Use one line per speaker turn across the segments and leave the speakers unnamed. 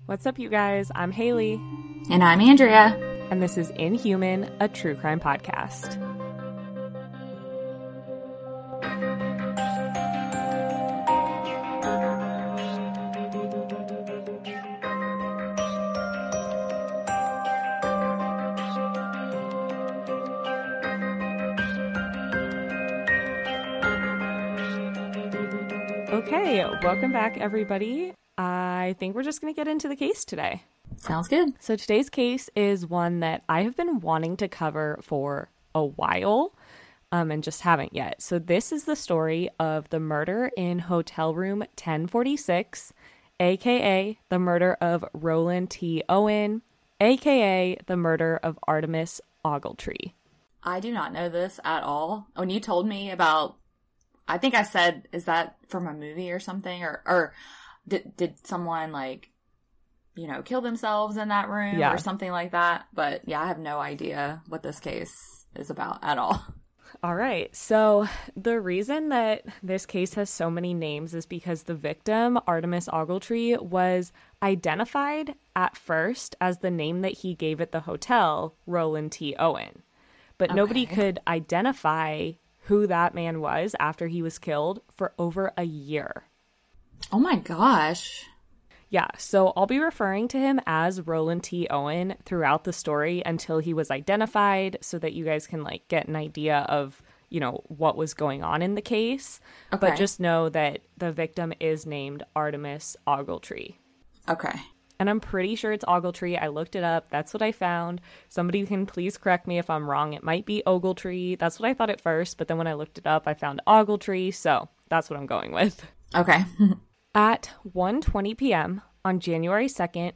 What's up, you guys? I'm Haley.
And I'm Andrea.
And this is Inhuman, a true crime podcast. Okay, welcome back, everybody. I think we're just going to get into the case today.
Sounds good.
So today's case is one that I have been wanting to cover for a while and just haven't yet. So this is the story of the murder in hotel room 1046, aka the murder of Roland T. Owen, aka the murder of Artemis Ogletree.
I do not know this at all. When you told me about, I think I said, is that from a movie or something? Or did someone kill themselves in that room or something like that? But yeah, I have no idea what this case is about at all.
All right. So the reason that this case has so many names is because the victim, Artemis Ogletree, was identified at first as the name that he gave at the hotel, Roland T. Owen. But nobody could identify who that man was after he was killed for over a year.
Oh my gosh.
Yeah, so I'll be referring to him as Roland T. Owen throughout the story until he was identified so that you guys can get an idea of, what was going on in the case. Okay. But just know that the victim is named Artemis Ogletree.
Okay.
And I'm pretty sure it's Ogletree. I looked it up. That's what I found. Somebody can please correct me if I'm wrong. It might be Ogletree. That's what I thought at first. But then when I looked it up, I found Ogletree. So that's what I'm going with.
Okay.
At 1:20 p.m. on January 2nd,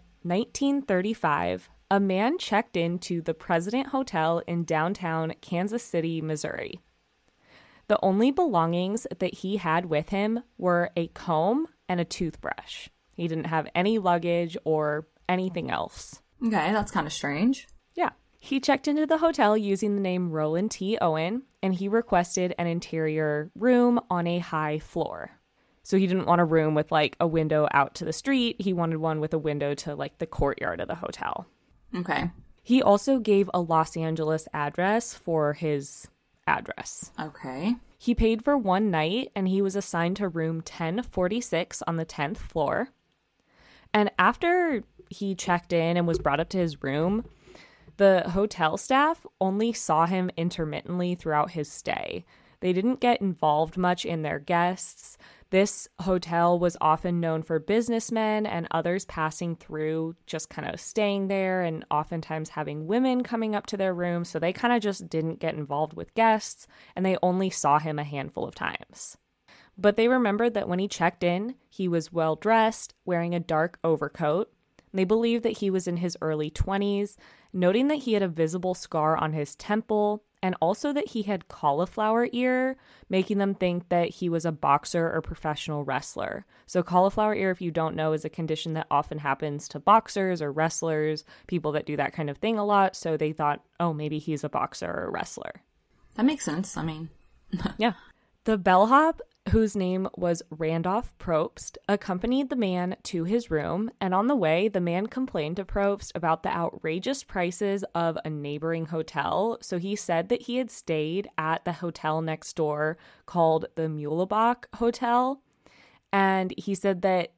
1935, a man checked into the President Hotel in downtown Kansas City, Missouri. The only belongings that he had with him were a comb and a toothbrush. He didn't have any luggage or anything else.
Okay, that's kind of strange.
Yeah. He checked into the hotel using the name Roland T. Owen, and he requested an interior room on a high floor. So he didn't want a room with a window out to the street. He wanted one with a window to the courtyard of the hotel.
Okay.
He also gave a Los Angeles address for his address.
Okay.
He paid for one night and he was assigned to room 1046 on the 10th floor. And after he checked in and was brought up to his room, the hotel staff only saw him intermittently throughout his stay. They didn't get involved much in their guests. This hotel was often known for businessmen and others passing through, just kind of staying there and oftentimes having women coming up to their room. So they kind of just didn't get involved with guests and they only saw him a handful of times. But they remembered that when he checked in, he was well dressed, wearing a dark overcoat. They believed that he was in his early 20s, noting that he had a visible scar on his temple and also that he had cauliflower ear, making them think that he was a boxer or professional wrestler. So cauliflower ear, if you don't know, is a condition that often happens to boxers or wrestlers, people that do that kind of thing a lot. So they thought, oh, maybe he's a boxer or a wrestler.
That makes sense. I mean,
yeah. The bellhop, whose name was Randolph Probst, accompanied the man to his room, and on the way, the man complained to Probst about the outrageous prices of a neighboring hotel. So he said that he had stayed at the hotel next door called the Muehlebach Hotel, and he said that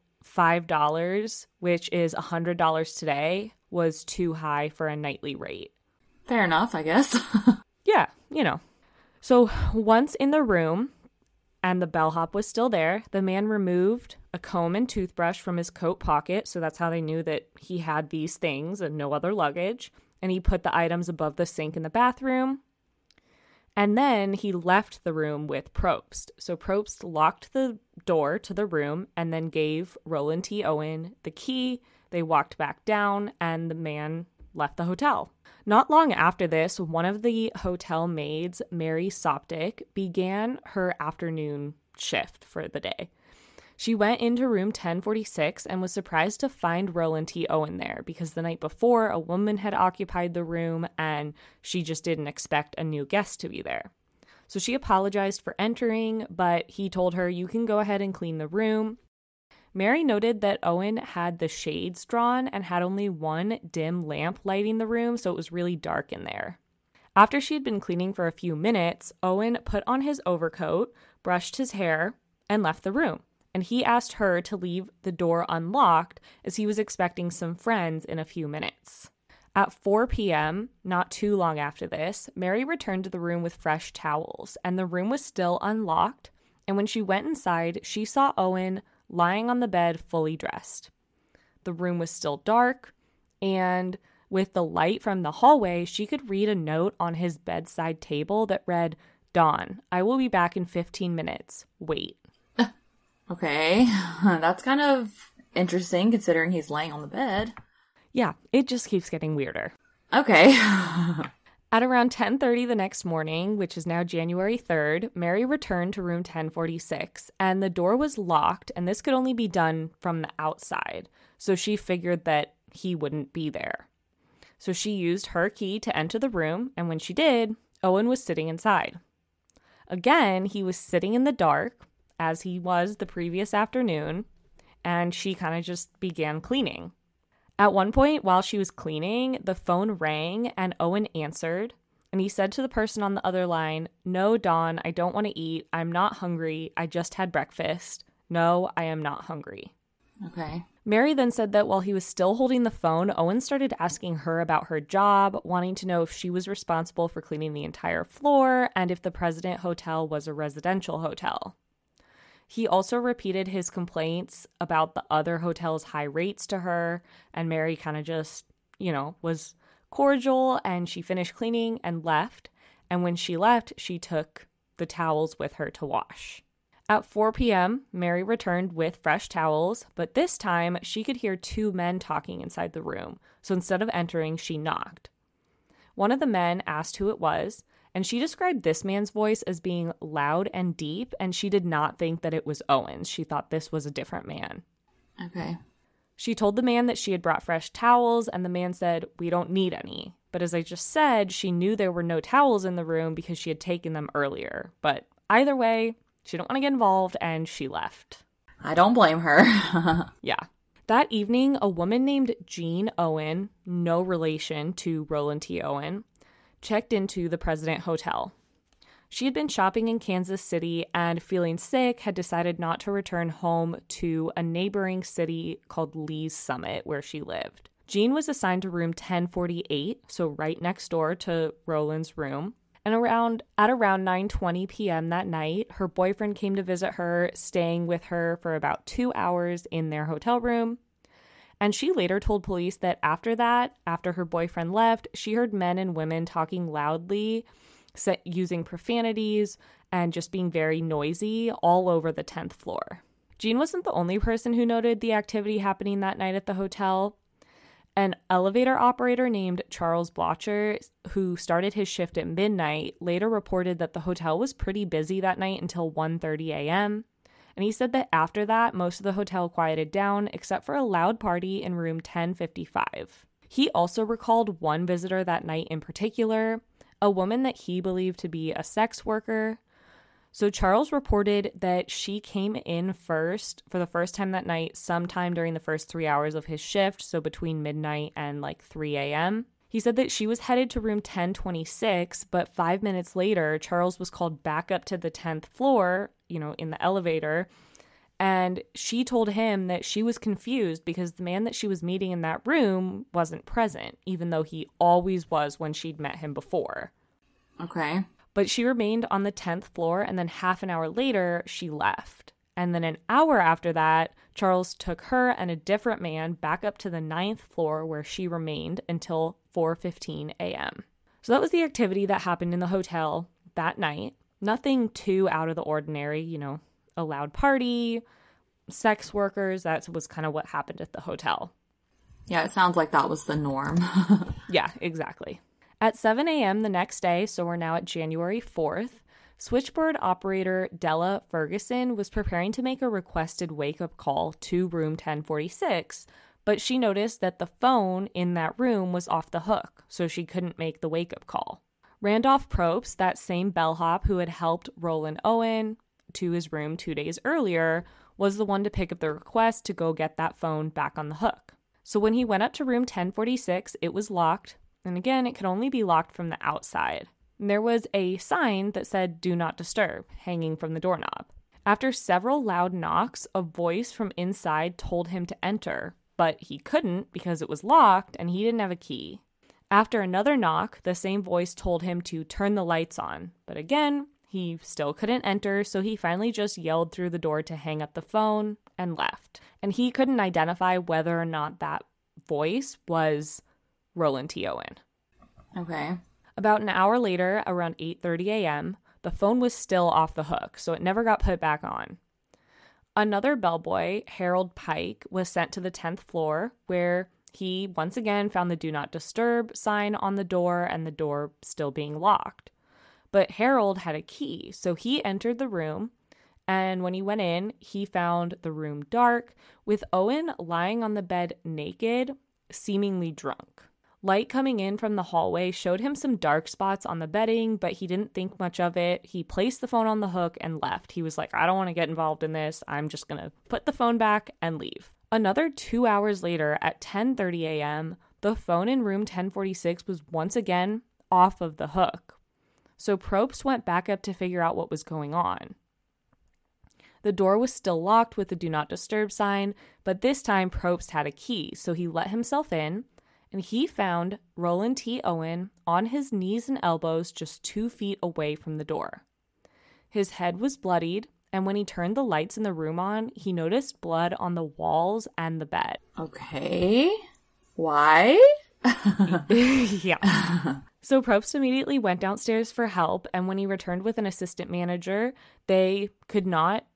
$5, which is $100 today, was too high for a nightly rate.
Fair enough, I guess.
Yeah, So once in the room, and the bellhop was still there, the man removed a comb and toothbrush from his coat pocket, so that's how they knew that he had these things and no other luggage, and he put the items above the sink in the bathroom, and then he left the room with Probst. So Probst locked the door to the room and then gave Roland T. Owen the key. They walked back down, and the man left the hotel. Not long after this, one of the hotel maids, Mary Soptic, began her afternoon shift for the day. She went into room 1046 and was surprised to find Roland T. Owen there because the night before, a woman had occupied the room and she just didn't expect a new guest to be there. So she apologized for entering, but he told her, "You can go ahead and clean the room." Mary noted that Owen had the shades drawn and had only one dim lamp lighting the room, so it was really dark in there. After she had been cleaning for a few minutes, Owen put on his overcoat, brushed his hair, and left the room. And he asked her to leave the door unlocked as he was expecting some friends in a few minutes. At 4 p.m., not too long after this, Mary returned to the room with fresh towels, and the room was still unlocked. And when she went inside, she saw Owen lying on the bed fully dressed. The room was still dark, and with the light from the hallway, she could read a note on his bedside table that read, "Dawn, I will be back in 15 minutes. Wait."
Okay, that's kind of interesting considering he's laying on the bed.
Yeah, it just keeps getting weirder.
Okay.
At around 10:30 the next morning, which is now January 3rd, Mary returned to room 1046, and the door was locked, and this could only be done from the outside, so she figured that he wouldn't be there. So she used her key to enter the room, and when she did, Owen was sitting inside. Again, he was sitting in the dark, as he was the previous afternoon, and she kind of just began cleaning. At one point, while she was cleaning, the phone rang and Owen answered, and he said to the person on the other line, "No, Dawn, I don't want to eat. I'm not hungry. I just had breakfast. No, I am not hungry."
Okay.
Mary then said that while he was still holding the phone, Owen started asking her about her job, wanting to know if she was responsible for cleaning the entire floor and if the President Hotel was a residential hotel. He also repeated his complaints about the other hotel's high rates to her, and Mary kind of just, was cordial, and she finished cleaning and left. And when she left, she took the towels with her to wash. At 4 p.m., Mary returned with fresh towels, but this time she could hear two men talking inside the room, so instead of entering, she knocked. One of the men asked who it was, and she described this man's voice as being loud and deep, and she did not think that it was Owen's. She thought this was a different man.
Okay.
She told the man that she had brought fresh towels, and the man said, "We don't need any." But as I just said, she knew there were no towels in the room because she had taken them earlier. But either way, she didn't want to get involved, and she left.
I don't blame her.
Yeah. That evening, a woman named Jean Owen, no relation to Roland T. Owen, checked into the President Hotel. She had been shopping in Kansas City and, feeling sick, had decided not to return home to a neighboring city called Lee's Summit, where she lived. Jean was assigned to room 1048, so right next door to Roland's room. And at around 9:20 p.m. that night, her boyfriend came to visit her, staying with her for about 2 hours in their hotel room. And she later told police that after her boyfriend left, she heard men and women talking loudly, using profanities, and just being very noisy all over the 10th floor. Jean wasn't the only person who noted the activity happening that night at the hotel. An elevator operator named Charles Blotcher, who started his shift at midnight, later reported that the hotel was pretty busy that night until 1:30 a.m., and he said that after that, most of the hotel quieted down, except for a loud party in room 1055. He also recalled one visitor that night in particular, a woman that he believed to be a sex worker. So Charles reported that she came in for the first time that night, sometime during the first 3 hours of his shift, so between midnight and 3 a.m. He said that she was headed to room 1026, but 5 minutes later, Charles was called back up to the 10th floor, in the elevator, and she told him that she was confused because the man that she was meeting in that room wasn't present, even though he always was when she'd met him before.
Okay.
But she remained on the 10th floor, and then half an hour later, she left. And then an hour after that, Charles took her and a different man back up to the 9th floor, where she remained until 4:15 a.m. So that was the activity that happened in the hotel that night. Nothing too out of the ordinary, a loud party, sex workers. That was kind of what happened at the hotel.
Yeah, it sounds like that was the norm.
Yeah, exactly. At 7 a.m. the next day, so we're now at January 4th, switchboard operator Della Ferguson was preparing to make a requested wake-up call to room 1046, but she noticed that the phone in that room was off the hook, so she couldn't make the wake-up call. Randolph Probst, that same bellhop who had helped Roland Owen to his room 2 days earlier, was the one to pick up the request to go get that phone back on the hook. So when he went up to room 1046, it was locked. And again, it could only be locked from the outside. And there was a sign that said, "Do not disturb," hanging from the doorknob. After several loud knocks, a voice from inside told him to enter, but he couldn't because it was locked and he didn't have a key. After another knock, the same voice told him to turn the lights on, but again, he still couldn't enter, so he finally just yelled through the door to hang up the phone and left. And he couldn't identify whether or not that voice was Roland T. Owen.
Okay.
About an hour later, around 8:30 a.m., the phone was still off the hook, so it never got put back on. Another bellboy, Harold Pike, was sent to the 10th floor, where he once again found the "Do Not Disturb" sign on the door and the door still being locked. But Harold had a key, so he entered the room, and when he went in, he found the room dark, with Owen lying on the bed naked, seemingly drunk. Light coming in from the hallway showed him some dark spots on the bedding, but he didn't think much of it. He placed the phone on the hook and left. He was like, I don't want to get involved in this. I'm just going to put the phone back and leave. Another 2 hours later, at 10:30 a.m., the phone in room 1046 was once again off of the hook. So Probst went back up to figure out what was going on. The door was still locked with the "Do Not Disturb" sign, but this time Probst had a key, so he let himself in, and he found Roland T. Owen on his knees and elbows just 2 feet away from the door. His head was bloodied, and when he turned the lights in the room on, he noticed blood on the walls and the bed.
Okay. Why?
Yeah. So Probst immediately went downstairs for help, and when he returned with an assistant manager, they could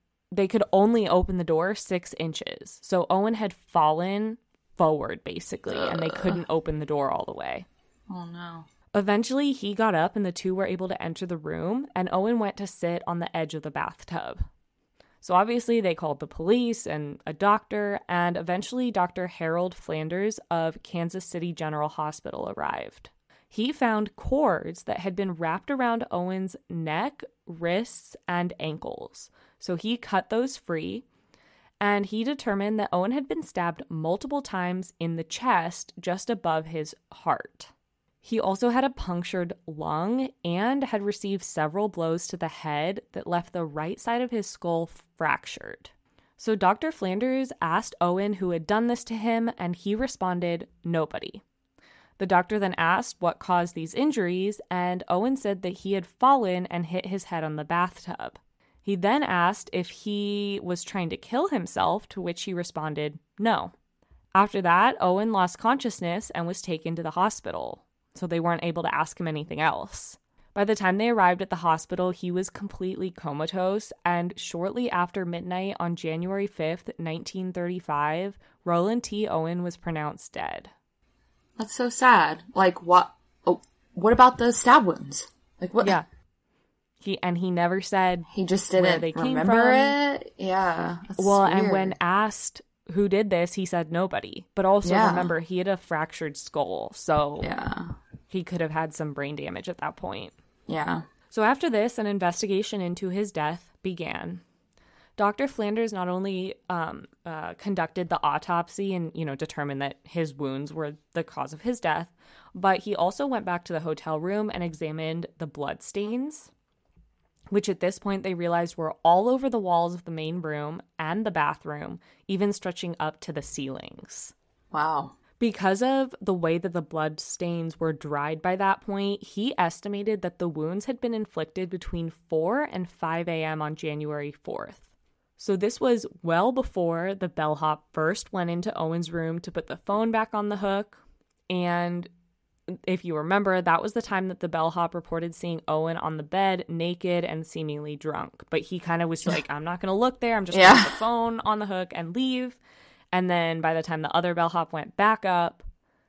only open the door 6 inches. So Owen had fallen forward, basically, and they couldn't open the door all the way.
Oh, no.
Eventually, he got up, and the two were able to enter the room, and Owen went to sit on the edge of the bathtub. So obviously, they called the police and a doctor, and eventually Dr. Harold Flanders of Kansas City General Hospital arrived. He found cords that had been wrapped around Owen's neck, wrists, and ankles. So he cut those free, and he determined that Owen had been stabbed multiple times in the chest just above his heart. He also had a punctured lung and had received several blows to the head that left the right side of his skull fractured. So Dr. Flanders asked Owen who had done this to him, and he responded, "Nobody." The doctor then asked what caused these injuries, and Owen said that he had fallen and hit his head on the bathtub. He then asked if he was trying to kill himself, to which he responded, "No." After that, Owen lost consciousness and was taken to the hospital, so they weren't able to ask him anything else. By the time they arrived at the hospital, he was completely comatose, and shortly after midnight on January 5th, 1935, Roland T. Owen was pronounced dead.
That's so sad. Like, what? Oh, what about the stab wounds? Like, what?
Yeah. He never said
he just didn't
where they came
remember
from.
it. Yeah. That's
well,
weird.
and when asked who did this, he said nobody. But also remember, he had a fractured skull, so he could have had some brain damage at that point.
Yeah.
So after this, an investigation into his death began. Dr. Flanders not only conducted the autopsy and, determined that his wounds were the cause of his death, but he also went back to the hotel room and examined the blood stains, which at this point they realized were all over the walls of the main room and the bathroom, even stretching up to the ceilings.
Wow.
Because of the way that the blood stains were dried by that point, he estimated that the wounds had been inflicted between 4 and 5 a.m. on January 4th. So this was well before the bellhop first went into Owen's room to put the phone back on the hook. And if you remember, that was the time that the bellhop reported seeing Owen on the bed, naked and seemingly drunk. But he kind of was like, I'm not going to look there. I'm just going to put the phone on the hook and leave. And then by the time the other bellhop went back up,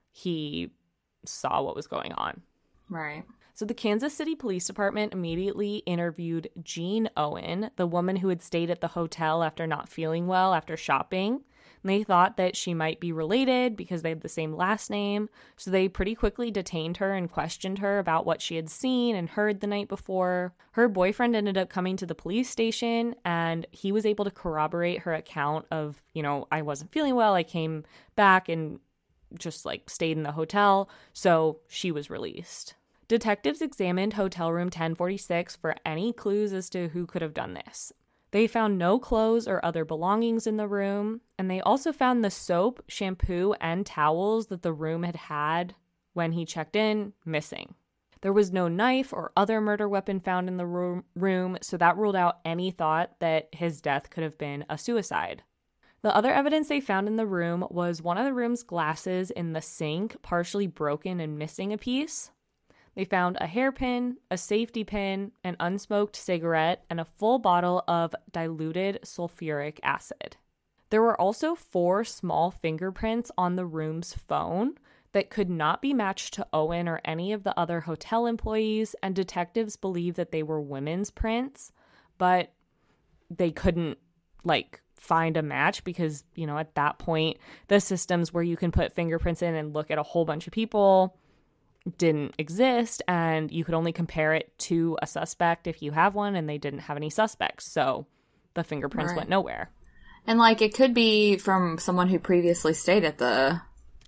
he saw what was going on.
Right.
So the Kansas City Police Department immediately interviewed Jean Owen, the woman who had stayed at the hotel after not feeling well after shopping. And they thought that she might be related because they had the same last name. So they pretty quickly detained her and questioned her about what she had seen and heard the night before. Her boyfriend ended up coming to the police station, and he was able to corroborate her account of, I wasn't feeling well. I came back and just stayed in the hotel. So she was released. Detectives examined hotel room 1046 for any clues as to who could have done this. They found no clothes or other belongings in the room, and they also found the soap, shampoo, and towels that the room had had when he checked in missing. There was no knife or other murder weapon found in the room, so that ruled out any thought that his death could have been a suicide. The other evidence they found in the room was one of the room's glasses in the sink, partially broken and missing a piece. They found a hairpin, a safety pin, an unsmoked cigarette, and a full bottle of diluted sulfuric acid. There were also 4 small fingerprints on the room's phone that could not be matched to Owen or any of the other hotel employees, and detectives believe that they were women's prints, but they couldn't, find a match because, at that point, the systems where you can put fingerprints in and look at a whole bunch of people didn't exist, and you could only compare it to a suspect if you have one, and they didn't have any suspects, so the fingerprints went nowhere.
And it could be from someone who previously stayed at the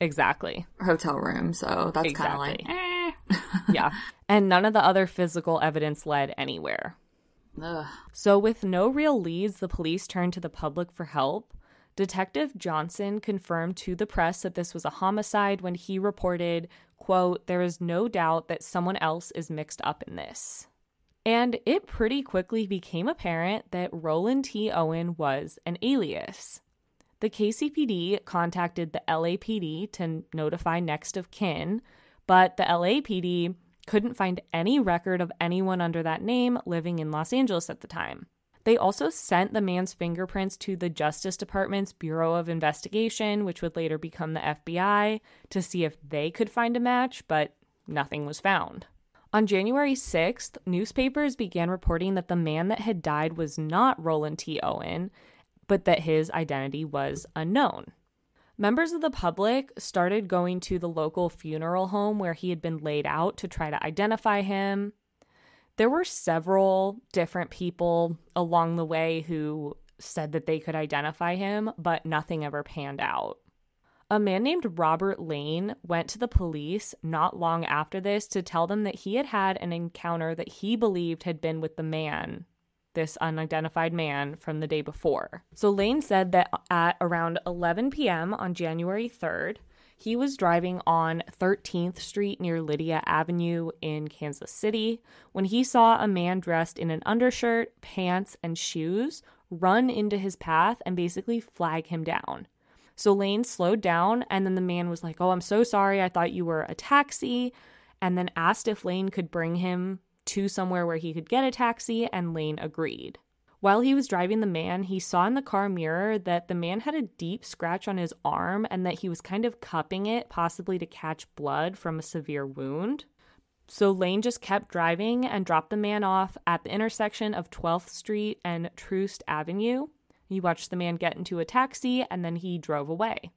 hotel room, so that's kind of
Yeah, and none of the other physical evidence led anywhere.
Ugh.
So with no real leads, the police turned to the public for help. Detective Johnson confirmed to the press that this was a homicide when he reported, quote, "There is no doubt that someone else is mixed up in this." And it pretty quickly became apparent that Roland T. Owen was an alias. The KCPD contacted the LAPD to notify next of kin, but the LAPD couldn't find any record of anyone under that name living in Los Angeles at the time. They also sent the man's fingerprints to the Justice Department's Bureau of Investigation, which would later become the FBI, to see if they could find a match, but nothing was found. On January 6th, newspapers began reporting that the man that had died was not Roland T. Owen, but that his identity was unknown. Members of the public started going to the local funeral home where he had been laid out to try to identify him. There were several different people along the way who said that they could identify him, but nothing ever panned out. A man named Robert Lane went to the police not long after this to tell them that he had had an encounter that he believed had been with the man, this unidentified man, from the day before. So Lane said that at around 11 p.m. on January 3rd, he was driving on 13th Street near Lydia Avenue in Kansas City when he saw a man dressed in an undershirt, pants, and shoes run into his path and basically flag him down. So Lane slowed down, and then the man was like, "Oh, I'm so sorry. I thought you were a taxi," and then asked if Lane could bring him to somewhere where he could get a taxi, and Lane agreed. While he was driving the man, he saw in the car mirror that the man had a deep scratch on his arm and that he was kind of cupping it, possibly to catch blood from a severe wound. So Lane just kept driving and dropped the man off at the intersection of 12th Street and Troost Avenue. He watched the man get into a taxi, and then he drove away.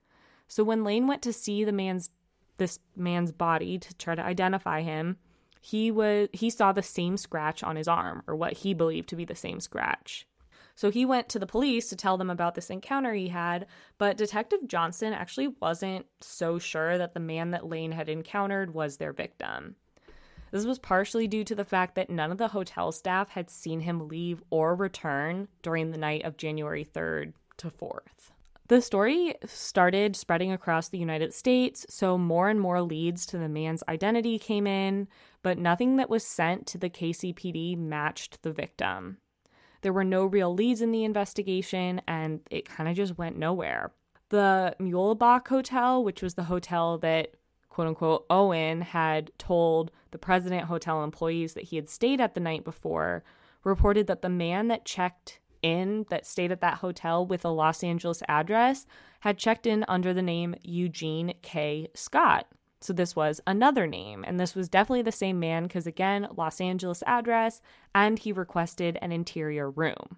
So when Lane went to see this man's body to try to identify him, he saw the same scratch on his arm, or what he believed to be the same scratch. So he went to the police to tell them about this encounter he had, but Detective Johnson actually wasn't so sure that the man that Lane had encountered was their victim. This was partially due to the fact that none of the hotel staff had seen him leave or return during the night of January 3rd to 4th. The story started spreading across the United States, so more and more leads to the man's identity came in, but nothing that was sent to the KCPD matched the victim. There were no real leads in the investigation, and it kind of just went nowhere. The Muehlebach Hotel, which was the hotel that quote-unquote Owen had told the President Hotel employees that he had stayed at the night before, reported that the man that checked in, that stayed at that hotel with a Los Angeles address, had checked in under the name Eugene K. Scott. So this was another name, and this was definitely the same man because, again, Los Angeles address, and he requested an interior room.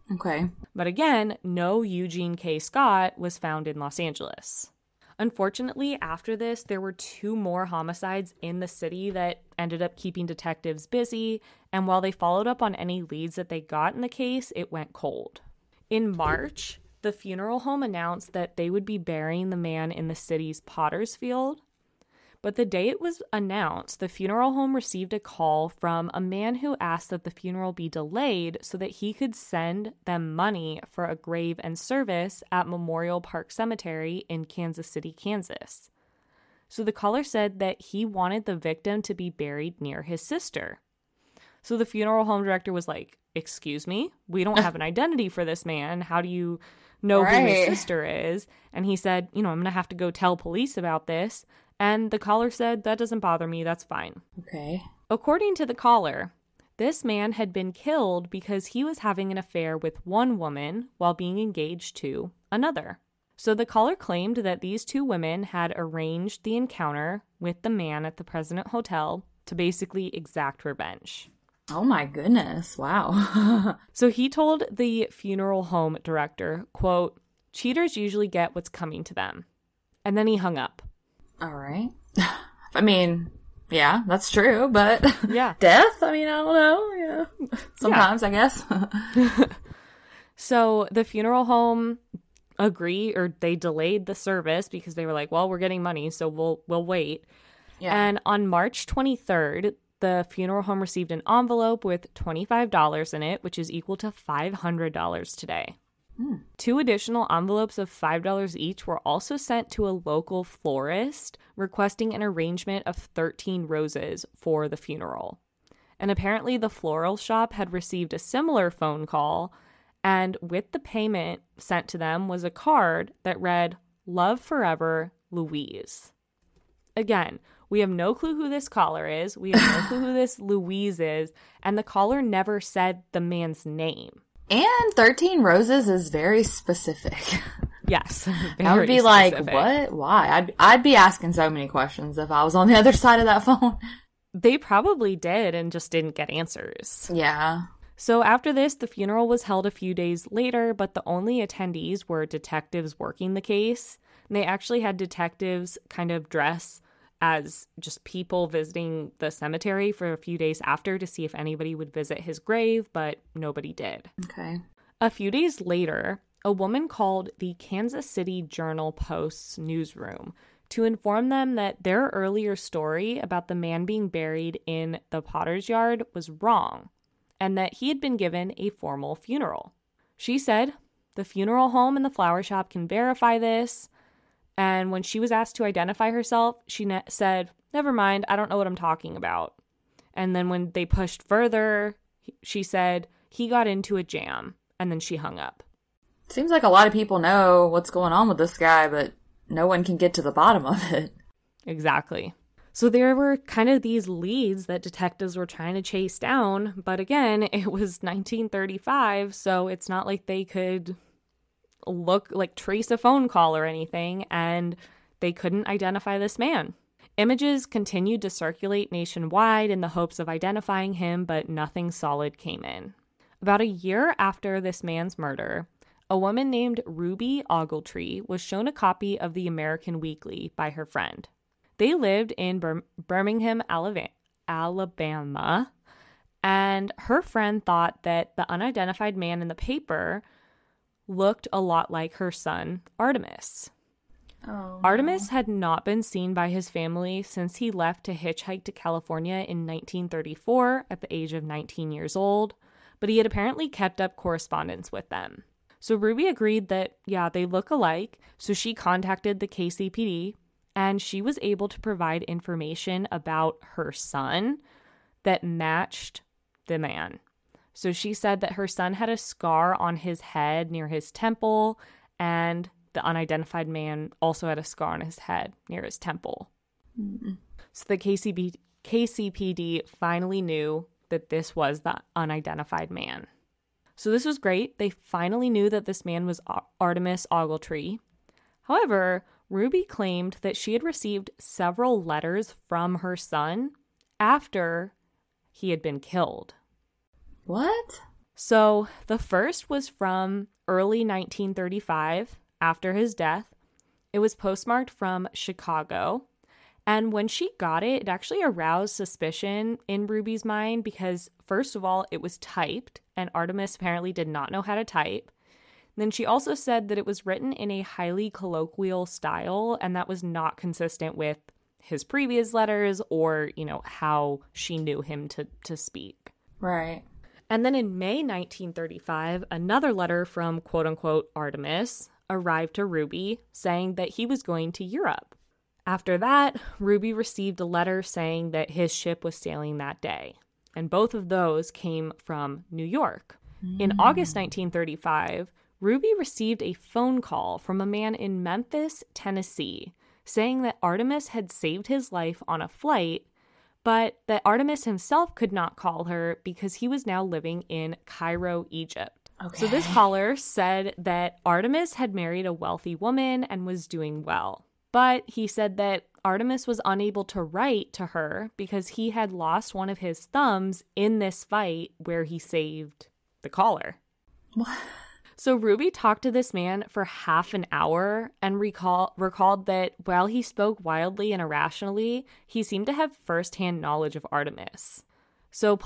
Okay.
But again, no Eugene K. Scott was found in Los Angeles. Unfortunately, after this, there were 2 more homicides in the city that ended up keeping detectives busy, and while they followed up on any leads that they got in the case, it went cold. In March, the funeral home announced that they would be burying the man in the city's Potter's Field. But the day it was announced, the funeral home received a call from a man who asked that the funeral be delayed so that he could send them money for a grave and service at Memorial Park Cemetery in Kansas City, Kansas. So the caller said that he wanted the victim to be buried near his sister. So the funeral home director was like, "Excuse me? We don't have an identity for this man. How do you know who his sister is?" And he said, "I'm going to have to go tell police about this." And the caller said, "That doesn't bother me. That's fine."
Okay.
According to the caller, this man had been killed because he was having an affair with one woman while being engaged to another. So the caller claimed that these 2 women had arranged the encounter with the man at the President Hotel to basically exact revenge.
Oh my goodness. Wow.
So he told the funeral home director, quote, "Cheaters usually get what's coming to them." And then he hung up.
All right. I mean, yeah, that's true, but
yeah.
Death? I mean, I don't know. Yeah. Sometimes, yeah. I guess.
So the funeral home they delayed the service because they were like, "Well, we're getting money, so we'll wait." Yeah. And on March 23rd, the funeral home received an envelope with $25 in it, which is equal to $500 today. 2 additional envelopes of $5 each were also sent to a local florist requesting an arrangement of 13 roses for the funeral. And apparently the floral shop had received a similar phone call, and with the payment sent to them was a card that read, "Love forever, Louise." Again, we have no clue who this caller is. We have no clue who this Louise is. And the caller never said the man's name.
And 13 roses is very specific.
Yes.
I would be specific. Like, what? Why? I'd be asking so many questions if I was on the other side of that phone.
They probably did and just didn't get answers.
Yeah.
So after this, the funeral was held a few days later, but the only attendees were detectives working the case. And they actually had detectives kind of dress as just people visiting the cemetery for a few days after to see if anybody would visit his grave, but nobody did.
Okay.
A few days later, a woman called the Kansas City Journal-Post's newsroom to inform them that their earlier story about the man being buried in the Potter's Yard was wrong, and that he had been given a formal funeral. She said, "The funeral home and the flower shop can verify this." And when she was asked to identify herself, she said, "Never mind, I don't know what I'm talking about." And then when they pushed further, she said, "He got into a jam," and then she hung up.
Seems like a lot of people know what's going on with this guy, but no one can get to the bottom of it.
Exactly. So there were kind of these leads that detectives were trying to chase down, but again, it was 1935, so it's not like they could trace a phone call or anything, and they couldn't identify this man. Images continued to circulate nationwide in the hopes of identifying him, but nothing solid came in. About a year after this man's murder, a woman named Ruby Ogletree was shown a copy of the American Weekly by her friend. They lived in Birmingham, Alabama, and her friend thought that the unidentified man in the paper looked a lot like her son, Artemis.
Oh,
Artemis had not been seen by his family since he left to hitchhike to California in 1934 at the age of 19 years old, but he had apparently kept up correspondence with them. So Ruby agreed that, yeah, they look alike, so she contacted the KCPD, and she was able to provide information about her son that matched the man. So she said that her son had a scar on his head near his temple, and the unidentified man also had a scar on his head near his temple.
Mm-hmm.
So the KCPD finally knew that this was the unidentified man. So this was great. They finally knew that this man was Artemis Ogletree. However, Ruby claimed that she had received several letters from her son after he had been killed.
What?
So the first was from early 1935, after his death. It was postmarked from Chicago. And when she got it, it actually aroused suspicion in Ruby's mind because, first of all, it was typed, and Artemis apparently did not know how to type. Then she also said that it was written in a highly colloquial style, and that was not consistent with his previous letters or, how she knew him to speak.
Right.
And then in May 1935, another letter from quote-unquote Artemis arrived to Ruby saying that he was going to Europe. After that, Ruby received a letter saying that his ship was sailing that day. And both of those came from New York. In August 1935, Ruby received a phone call from a man in Memphis, Tennessee, saying that Artemis had saved his life on a flight, but that Artemis himself could not call her because he was now living in Cairo, Egypt.
Okay.
So this caller said that Artemis had married a wealthy woman and was doing well. But he said that Artemis was unable to write to her because he had lost one of his thumbs in this fight where he saved the caller.
What?
So Ruby talked to this man for half an hour and recalled that while he spoke wildly and irrationally, he seemed to have firsthand knowledge of Artemis. So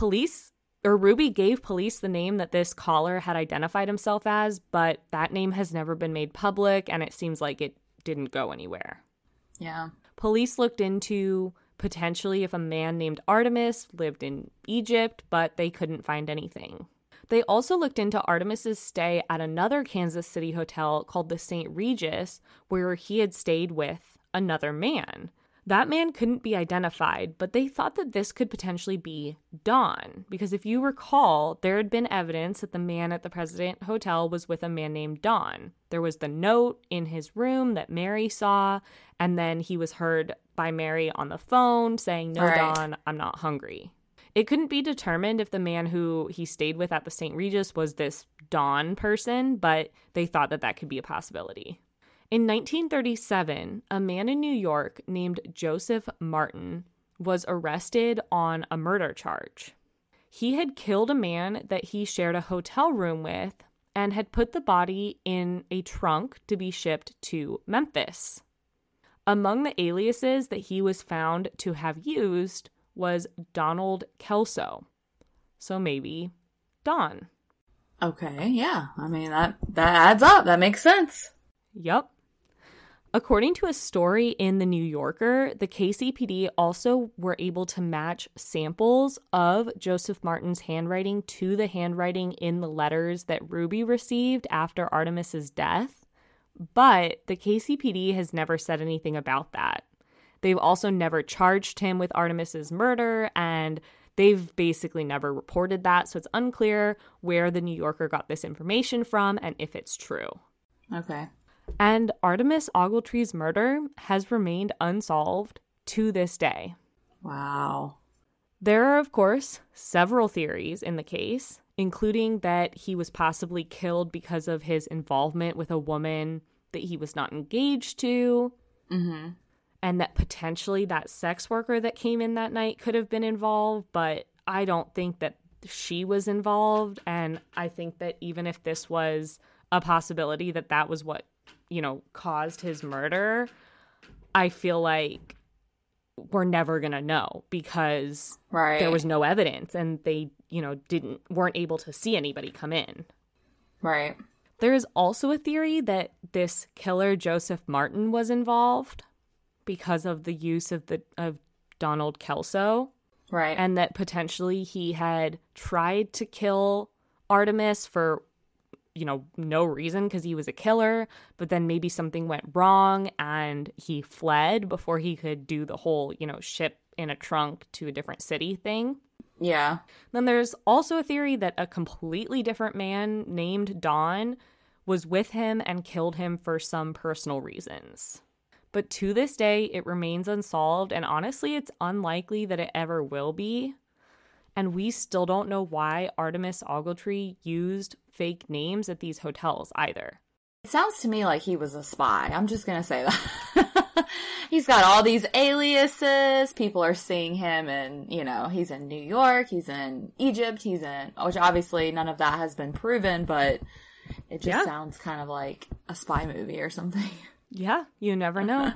Ruby gave police the name that this caller had identified himself as, but that name has never been made public, and it seems like it didn't go anywhere.
Yeah.
Police looked into potentially if a man named Artemis lived in Egypt, but they couldn't find anything. They also looked into Artemis's stay at another Kansas City hotel called the St. Regis, where he had stayed with another man. That man couldn't be identified, but they thought that this could potentially be Don, because if you recall, there had been evidence that the man at the President Hotel was with a man named Don. There was the note in his room that Mary saw, and then he was heard by Mary on the phone saying, "No,
Right.
Don, I'm not hungry." It couldn't be determined if the man who he stayed with at the St. Regis was this Don person, but they thought that that could be a possibility. In 1937, a man in New York named Joseph Martin was arrested on a murder charge. He had killed a man that he shared a hotel room with and had put the body in a trunk to be shipped to Memphis. Among the aliases that he was found to have used was Donald Kelso. So maybe Don.
Okay, yeah. I mean, that adds up. That makes sense.
Yep. According to a story in The New Yorker, the KCPD also were able to match samples of Joseph Martin's handwriting to the handwriting in the letters that Ruby received after Artemis's death, but the KCPD has never said anything about that. They've also never charged him with Artemis's murder, and they've basically never reported that, so it's unclear where The New Yorker got this information from and if it's true.
Okay.
And Artemis Ogletree's murder has remained unsolved to this day.
Wow.
There are, of course, several theories in the case, including that he was possibly killed because of his involvement with a woman that he was not engaged to, and that potentially that sex worker that came in that night could have been involved, but I don't think that she was involved, and I think that even if this was a possibility that was what caused his murder, I feel like we're never going to know because there was no evidence and they, weren't able to see anybody come in.
Right.
There is also a theory that this killer, Joseph Martin, was involved because of the use of Donald Kelso.
Right.
And that potentially he had tried to kill Artemis for no reason because he was a killer, but then maybe something went wrong and he fled before he could do the whole, ship in a trunk to a different city thing.
Yeah.
Then there's also a theory that a completely different man named Don was with him and killed him for some personal reasons. But to this day, it remains unsolved, and honestly, it's unlikely that it ever will be. And we still don't know why Artemis Ogletree used fake names at these hotels either.
It sounds to me like he was a spy. I'm just going to say that. He's got all these aliases. People are seeing him and, he's in New York, he's in Egypt, which obviously none of that has been proven, but it just sounds kind of like a spy movie or something.
Yeah, you never know.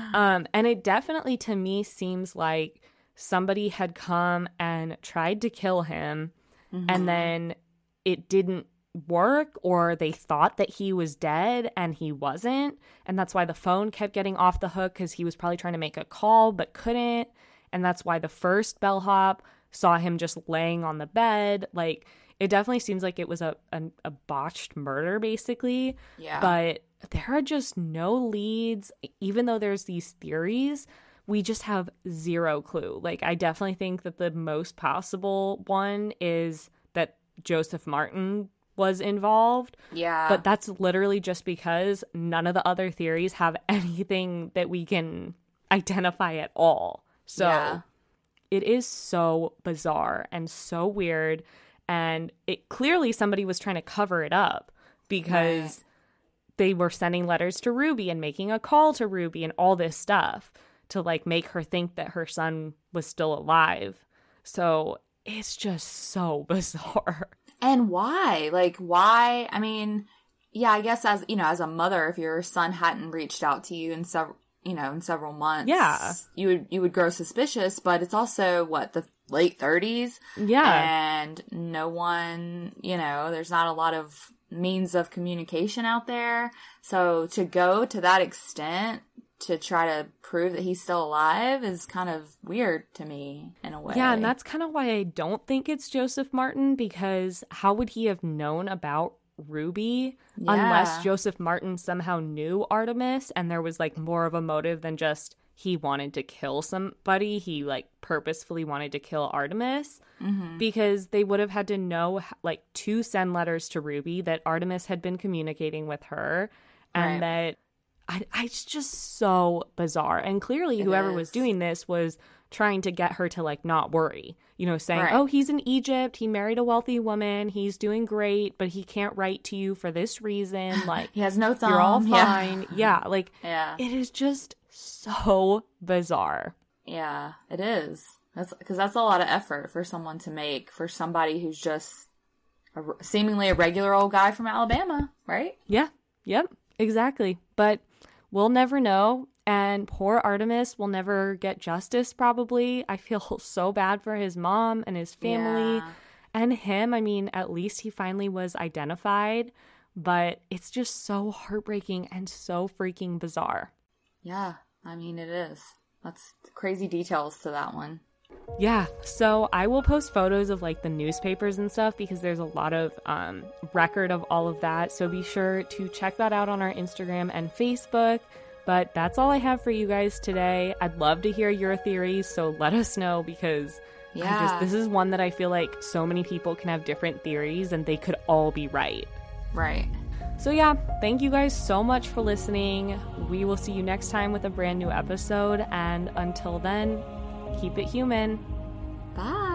And it definitely, to me, seems like somebody had come and tried to kill him, and then it didn't work, or they thought that he was dead and he wasn't, and that's why the phone kept getting off the hook, because he was probably trying to make a call but couldn't, and that's why the first bellhop saw him just laying on the bed. Like, it definitely seems like it was a botched murder, basically.
Yeah.
But there are just no leads. Even though there's these theories, we just have zero clue. Like, I definitely think that the most possible one is that Joseph Martin was involved.
Yeah.
But that's literally just because none of the other theories have anything that we can identify at all. So it is so bizarre and so weird. And it clearly somebody was trying to cover it up, because they were sending letters to Ruby and making a call to Ruby and all this stuff to like make her think that her son was still alive. So it's just so bizarre.
And why? Like, why? I mean, yeah, I guess as a mother, if your son hadn't reached out to you in several months, you would grow suspicious, but it's also the late 30s.
Yeah.
And no one, there's not a lot of means of communication out there. So to go to that extent to try to prove that he's still alive is kind of weird to me in a way.
Yeah, and that's kind of why I don't think it's Joseph Martin, because how would he have known about Ruby unless Joseph Martin somehow knew Artemis and there was like more of a motive than just he wanted to kill somebody. He like purposefully wanted to kill Artemis, because they would have had to know like to send letters to Ruby that Artemis had been communicating with her, and that it's just so bizarre. And clearly whoever was doing this was trying to get her to like not worry, saying, oh, he's in Egypt, he married a wealthy woman, he's doing great, but he can't write to you for this reason, like
he has no thumb,
you're all fine. It is just so bizarre.
Yeah, it is. That's a lot of effort for someone to make, for somebody who's just seemingly a regular old guy from Alabama, right?
Yeah, yep, exactly. But we'll never know. And poor Artemis will never get justice, probably. I feel so bad for his mom and his family and him. I mean, at least he finally was identified. But it's just so heartbreaking and so freaking bizarre.
Yeah, I mean, it is. That's crazy details to that one.
Yeah, so I will post photos of like the newspapers and stuff, because there's a lot of record of all of that. So be sure to check that out on our Instagram and Facebook. But that's all I have for you guys today. I'd love to hear your theories, so let us know, because this is one that I feel like so many people can have different theories and they could all be right.
Right.
So yeah, thank you guys so much for listening. We will see you next time with a brand new episode. And until then, keep it human.
Bye.